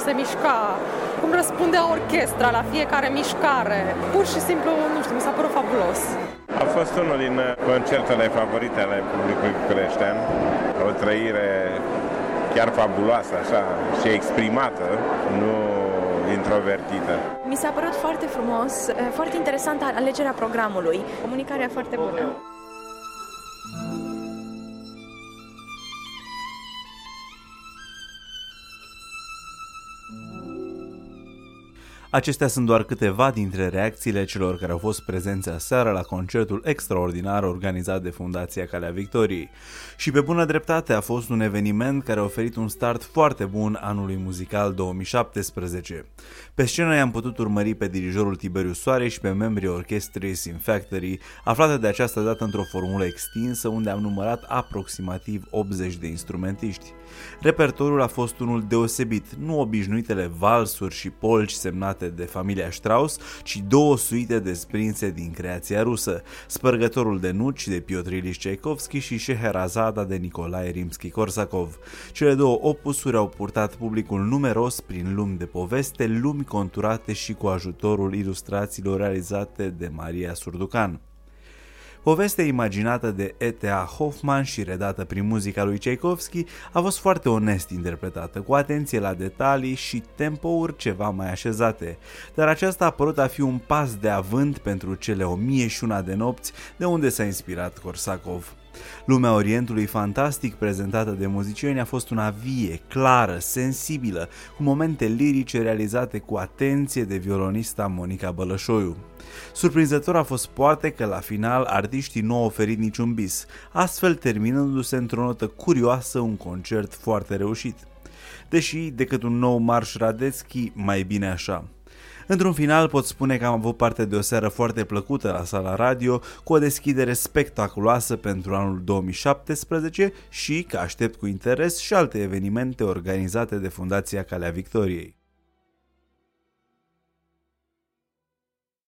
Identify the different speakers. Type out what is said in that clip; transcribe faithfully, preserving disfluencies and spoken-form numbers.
Speaker 1: se mișca, cum răspundea orchestra la fiecare mișcare. Pur și simplu, nu știu, mi s-a părut fabulos.
Speaker 2: A fost unul din concertele favorite ale publicului bucureștean, o trăire chiar fabuloasă, așa, și exprimată, nu introvertită.
Speaker 3: Mi s-a părut foarte frumos, foarte interesantă alegerea programului, comunicarea foarte bună.
Speaker 4: Acestea sunt doar câteva dintre reacțiile celor care au fost prezenți aseară la concertul extraordinar organizat de Fundația Calea Victoriei. Și pe bună dreptate a fost un eveniment care a oferit un start foarte bun anului muzical două mii șaptesprezece. Pe scenă i-am putut urmări pe dirijorul Tiberiu Soare și pe membrii orchestrei Sim Factory, aflate de această dată într-o formulă extinsă unde am numărat aproximativ optzeci de instrumentiști. Repertoriul a fost unul deosebit, nu obișnuitele valsuri și polci semnate de familia Strauss, ci două suite desprinse din creația rusă, Spărgătorul de nuci de Piotr Ilich Tchaikovsky și Șeherazada de Nicolae Rimski-Korsakov. Cele două opusuri au purtat publicul numeros prin lumi de poveste, lumi conturate și cu ajutorul ilustrațiilor realizate de Maria Surducan. Povestea imaginată de E T A Hoffman și redată prin muzica lui Tchaikovsky a fost foarte onest interpretată, cu atenție la detalii și tempouri ceva mai așezate, dar aceasta a părut a fi un pas de avânt pentru cele o mie și una de nopți de unde s-a inspirat Korsakov. Lumea Orientului fantastic prezentată de muzicieni a fost una vie, clară, sensibilă, cu momente lirice realizate cu atenție de violonista Monica Bălășoiu. Surprinzător a fost poate că la final artiștii nu au oferit niciun bis, astfel terminându-se într-o notă curioasă un concert foarte reușit. Deși, decât un nou marș Radetzky, mai bine așa. Într-un final pot spune că am avut parte de o seară foarte plăcută la Sala Radio, cu o deschidere spectaculoasă pentru anul două mii șaptesprezece și că aștept cu interes și alte evenimente organizate de Fundația Calea Victoriei.